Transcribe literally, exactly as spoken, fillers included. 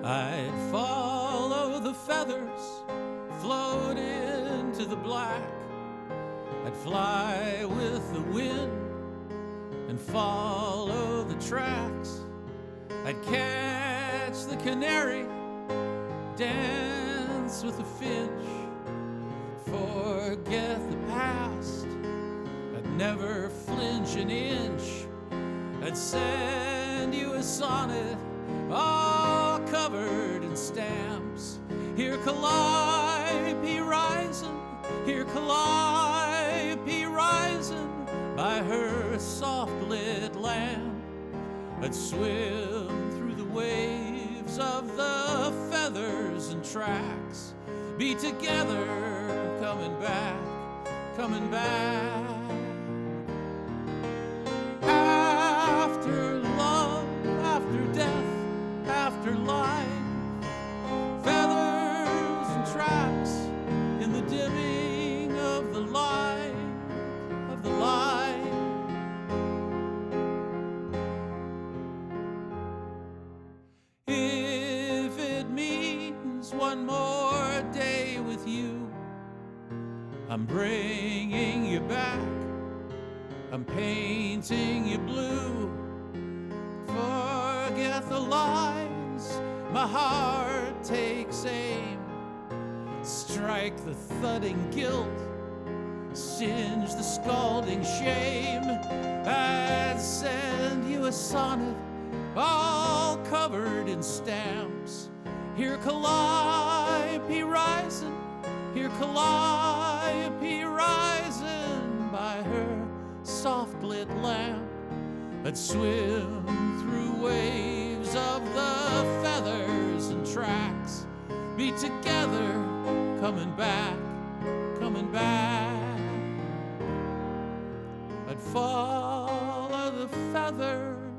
I'd follow the feathers, float into the black. I'd fly with the wind and follow the tracks. I'd catch the canary, dance with the finch, forget the past. I'd never flinch an inch. I'd send you a sonnet all covered in stamps. Here Calliope rising, here Calliope rising by her soft-lit lamp. I'd swim through the waves of the feathers and tracks, be together, coming back, coming back. After love, after death, after life, feathers and tracks in the dimming of the light, of the light. If it means one more day with you, I'm bringing you back, I'm painting you blue. Forget the lines, my heart takes aim. Strike the thudding guilt, singe the scalding shame. I'd send you a sonnet all covered in stamps. Here Calliope rising, here Calliope rising by her soft-lit lamp. I'd swim through waves of the feathers and tracks, be together, coming back, coming back. I'd follow the feathers